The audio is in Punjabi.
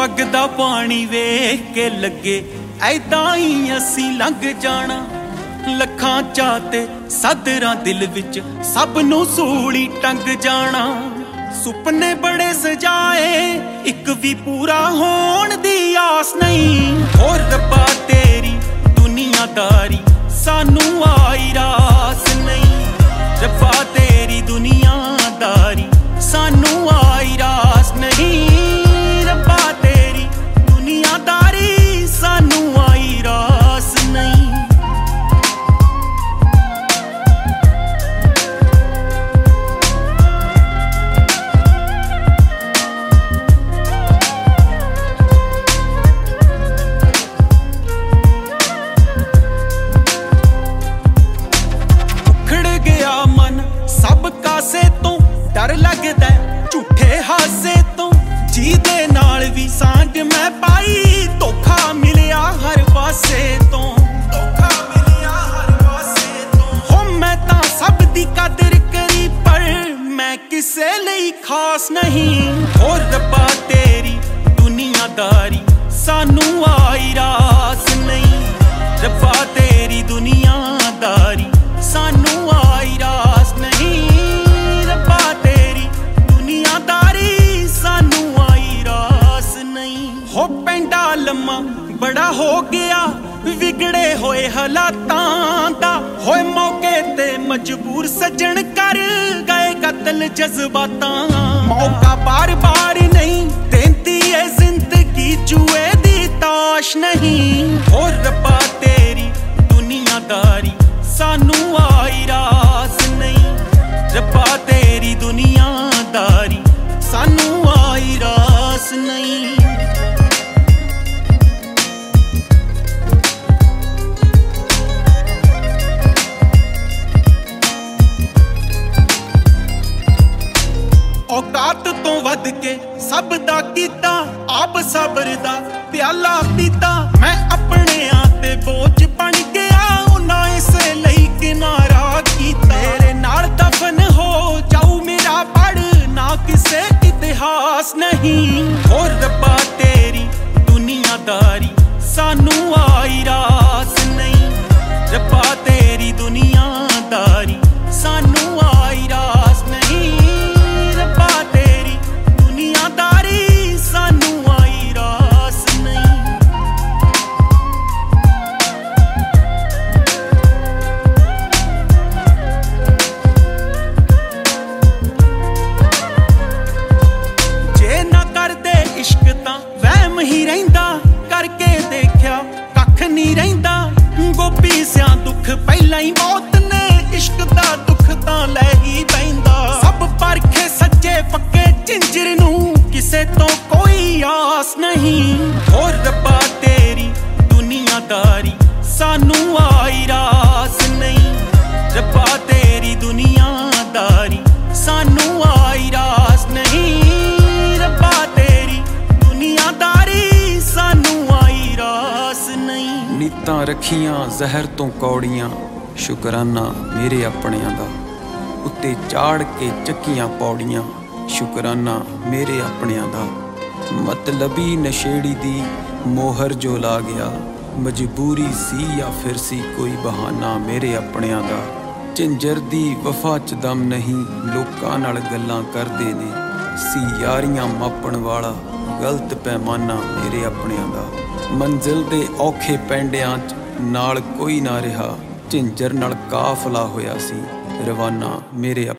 ਵਗਦਾ ਪਾਣੀ ਵੇਖ ਕੇ ਲੱਗੇ ਐਦਾਂ ਹੀ ਅਸੀਂ ਲੰਘ ਜਾਣਾ। ਲੱਖਾਂ ਚਾਹ ਤੇ ਸਦਰਾਂ ਦਿਲ ਵਿੱਚ ਸਭ ਨੂੰ ਸੂਲੀ ਟੰਗ ਜਾਣਾ। ਸੁਪਨੇ ਬੜੇ ਸਜਾਏ ਇੱਕ ਵੀ ਪੂਰਾ ਹੋਣ ਦੀ ਆਸ ਨਹੀਂ। ਹੋਰ ਰੱਬਾ ਤੇਰੀ ਦੁਨੀਆਦਾਰੀ ਸਾਨੂੰ ਆਈ ਰਾਸ ਨਹੀਂ। ਰੱਬਾ ਤੇਰੀ ਦੁਨੀਆਦਾਰੀ ਸਾਨੂੰ ਆਈ ਰਾਸ ਨਹੀਂ। ਰੱਬਾ ਤੇਰੀ ਦੁਨੀਆਦਾਰੀ ਸਾਨੂੰ ਆਈ ਰਾਸ ਨਹੀਂ। ਸਭ ਕਾਸੇ ਤੋਂ ਡਰ ਲੱਗਦਾ ਝੂਠੇ ਹਾਸੇ ਤੋਂ। ਜਿਹਦੇ ਨਾਲ ਵੀ ਸਾਂਝ ਮੈਂ ਪਾਈ ਧੋਖਾ ਮਿਲਿਆ ਹਰ ਪਾਸੇ ਤੋਂ। ਧੋਖਾ ਮਿਲਿਆ ਹਰ ਪਾਸੇ ਤੋਂ। ਹੋ ਮੈਂ ਤਾਂ ਸਭ ਦੀ ਕਦਰ ਕਰੀ ਪਰ ਮੈਂ ਕਿਸੇ ਲਈ ਖਾਸ ਨਹੀਂ। ਹੋਰ ਰੱਬਾ ਤੇਰੀ ਦੁਨੀਆਦਾਰੀ ਸਾਨੂੰ ਆਈ ਰਾਸ ਨਹੀਂ। ਰੱਬਾ ਤੇਰੀ ਦੁਨੀਆਦਾਰੀ ਸਾਨੂੰ ਆਈ ਰਾਸ ਨਹੀਂ। ਰੱਬਾ ਤੇਰੀ ਦੁਨੀਆਦਾਰੀ ਸਾਨੂੰ ਆਈ ਰਾਸ ਨਹੀਂ। ਹੋ ਪੈਂਡਾ ਲੰਮਾ ਬੜਾ ਹੋ ਗਿਆ ਵਿਗੜੇ ਹੋਏ ਹਾਲਾਤਾਂ ਦਾ। ਹੋਏ ਮੌਕੇ ਤੇ ਮਜਬੂਰ ਸੱਜਣ ਕਰ ਗਏ ਕਤਲ ਜਜ਼ਬਾਤਾਂ। ਮੌਕਾ ਬਾਰ-ਬਾਰ ਨਹੀਂ ਦੇਂਦੀ ਏ ਜ਼ਿੰਦਗੀ ਜੂਏ ਦੀ ਤਾਸ਼ ਨਹੀਂ। ਹੋਰ ਰੱਬਾ ਤੇਰੀ ਦੁਨੀਆਦਾਰੀ ਸਾਨੂੰ ਆਈ ਰਾਸ ਨਹੀਂ। ਰੱਬਾ ਤੇਰੀ ਦੁਨੀਆਦਾਰੀ ਸਾਨੂੰ ਆਈ ਰਾਸ ਨਹੀਂ। ਔਕਾਤ ਤੋਂ ਵੱਧ ਕੇ ਸਭ ਦਾ ਕੀਤਾ ਆਪ ਸਬਰ ਦਾ ਪਿਆਲਾ ਪੀਤਾ। ਮੈਂ ਆਪਣਿਆਂ ਤੇ ਬੋਝ ਬਣ ਗਿਆ ਉਹਨਾਂ ਇਸੇ ਲਈ ਕਿਨਾਰਾ ਕੀਤਾ। ਤੇਰੇ ਨਾਲ ਦਫਨ ਹੋ ਜਾਊ ਮੇਰਾ ਪੜ ਨਾ ਕਿਸੇ ਇਤਿਹਾਸ ਨਹੀਂ। ਹੋਰ ਰੱਬਾ ਤੇਰੀ ਦੁਨੀਆਦਾਰੀ ਸਾਨੂੰ ਆਈ ਰਾਸ ਨਹੀਂ। ਰੱਬਾ ਤੇਰੀ ਦੁਨੀਆਦਾਰੀ ਸਾਨੂੰ ਆਈ ਰਾਸ ਨਹੀਂ। ਰੱਬਾ ਤੇਰੀ ਦੁਨੀਆਦਾਰੀ ਸਾਨੂੰ ਆਈ ਰਾਸ ਨਹੀਂ। ਜੇ ਨਾ ਕਰਦੇ ਇਸ਼ਕ ਤਾਂ ਵਹਿਮ ਹੀ ਰਹਿੰਦਾ। ਕਰਕੇ ਦੇਖਿਆ ਕੱਖ ਨਹੀਂ ਰਹਿੰਦਾ। ਗੋਪੀ ਸਿਆਂ ਦੁੱਖ ਪਹਿਲਾਂ ਹੀ ਮੌਤ ਨੇ ਇਸ਼ਕ ਦਾ ਦੁੱਖ ਤਾਂ ਲੈ ਹੀ ਪੈਂਦਾ। ਸਭ ਪਰਖੇ ਸੱਚੇ ਪੱਕੇ ਝਿੰਜਰ ਨੂੰ ਕਿਸੇ ਤੋਂ ਕੋਈ ਆਸ ਨਹੀਂ। ਹੋਰ ਰੱਬਾ ਤੇਰੀ ਦੁਨੀਆਦਾਰੀ ਸਾਨੂੰ ਆਈ ਰਾਸ ਨਹੀਂ। ਰੱਬਾ ਤੇਰੀ ਦੁਨੀਆਦਾਰੀ ਸਾਨੂੰ ਆਈ ਰਾਸ ਨਹੀਂ। ਰੱਬਾ ਤੇਰੀ ਦੁਨੀਆਦਾਰੀ ਸਾਨੂੰ ਆਈ ਰਾਸ ਨਹੀਂ। ਨੀਤਾਂ ਰੱਖੀਆਂ ਜ਼ਹਿਰ ਤੋਂ ਕੌੜੀਆਂ ਸ਼ੁਕਰਾਨਾ ਮੇਰੇ ਆਪਣਿਆਂ ਦਾ। ਉੱਤੇ ਚਾੜ ਕੇ ਚੱਕੀਆਂ ਪੌੜੀਆਂ ਸ਼ੁਕਰਾਨਾ ਮੇਰੇ ਆਪਣਿਆਂ ਦਾ। ਮਤਲਬੀ ਨਸ਼ੇੜੀ ਦੀ ਮੋਹਰ ਜੋ ਲਾ ਗਿਆ ਮਜਬੂਰੀ ਸੀ ਜਾਂ ਫਿਰ ਸੀ ਕੋਈ ਬਹਾਨਾ ਮੇਰੇ ਆਪਣਿਆਂ ਦਾ। ਝਿੰਜਰ ਦੀ ਵਫਾ 'ਚ ਦਮ ਨਹੀਂ ਲੋਕਾਂ ਨਾਲ ਗੱਲਾਂ ਕਰਦੇ ਨੇ। ਸੀ ਯਾਰੀਆਂ ਮਾਪਣ ਵਾਲਾ ਗਲਤ ਪੈਮਾਨਾ ਮੇਰੇ ਆਪਣਿਆਂ ਦਾ। ਮੰਜ਼ਿਲ ਦੇ ਔਖੇ ਪੈਂਡਿਆਂ 'ਚ ਨਾਲ ਕੋਈ ਨਾ ਰਿਹਾ। ਝਿੰਜਰ ਨਾਲ ਕਾਫਲਾ ਹੋਇਆ ਸੀ ਰਵਾਨਾ ਮੇਰੇ